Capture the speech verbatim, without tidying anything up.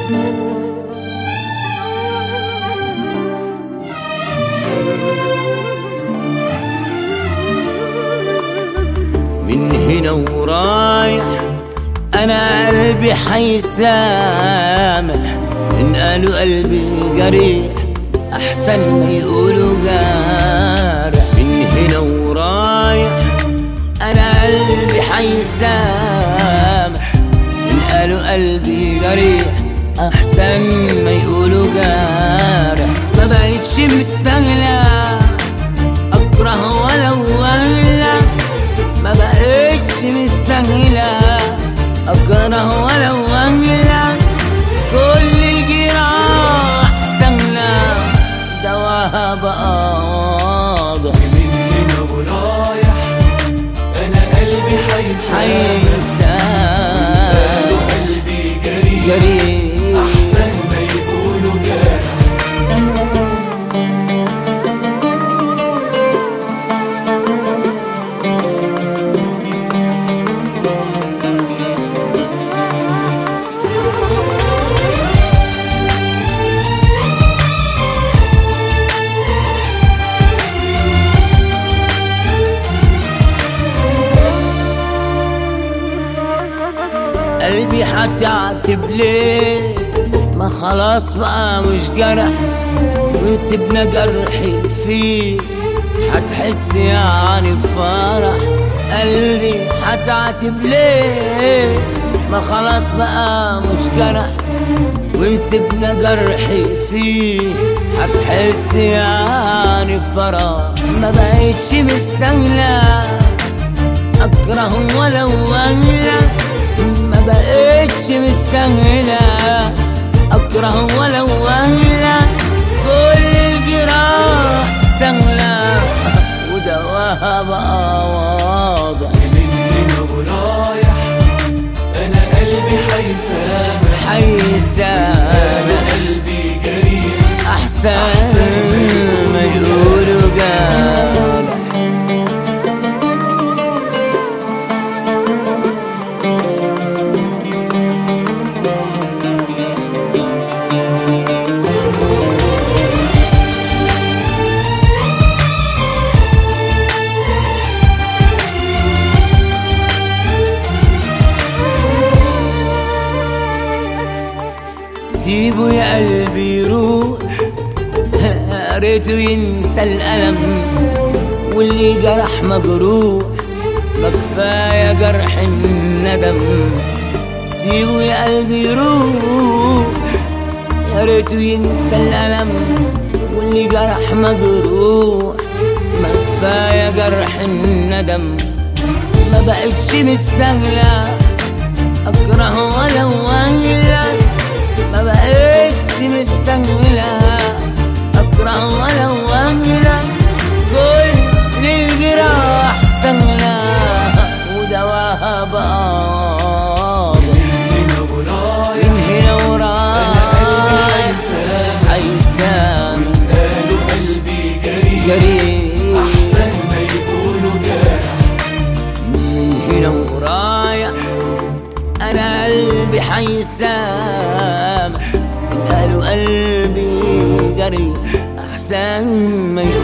من هنا ورايح أنا قلبي حيسامح، إن قالوا قلبي جريح أحسن ما يقولوا جارح. من هنا ورايح أنا قلبي حيسامح، إن قالوا قلبي جريح أحسن ما يقولوا جارح. ما بقتش مستغلى أكره ولو ولا، ما بقتش مستاهلة أكره ولو ولا، كل الجراح سهلة دواها بقى واضح. من هنا ورايح أنا قلبي حيسامح، قالوا قلبي جريح أحسن ما يقولوا جارح. قلبي هتعتب ليه؟ ما خلاص بقى مش جرح، وسيبنا جرحي فيه هتحس يعني بفرح. قلبي هتعتب ليه؟ ما خلاص بقى مش جرح، وسيبنا جرحي فيه هتحس يعني بفرح. ما بقتش مستاهلة أكره ولو ولا، ما بقتش مستاهلة أكره ولو ولا، كل الجراح سهلة ودواها بقى واضح. من هنا ورايح أنا قلبي حيسامح، حيسامح قلبي جريح أحسن ما يقولوا جارح. سيبه يا قلبي يروح، يا ريته ينسى الألم، واللي جرح مجروح ده كفاية جرح الندم. سيبه يا قلبي يروح، يا ريته ينسى الألم، واللي جرح مجروح ما كفاية جرح الندم. ما بقتش مستاهلة أكره ولو ولا، ما بقتش مستاهلة أكره ولو ولا، كل الجراح سهلة ودواها بقى. من هنا ورايح من هنا ورايح أنا قلبي حيسامح، قالوا قلبي جريح أحسن ما يقولوا جارح. من هنا ورايح أنا قلبي حيسامح، إن قالوا قلبي جريح أحسن ما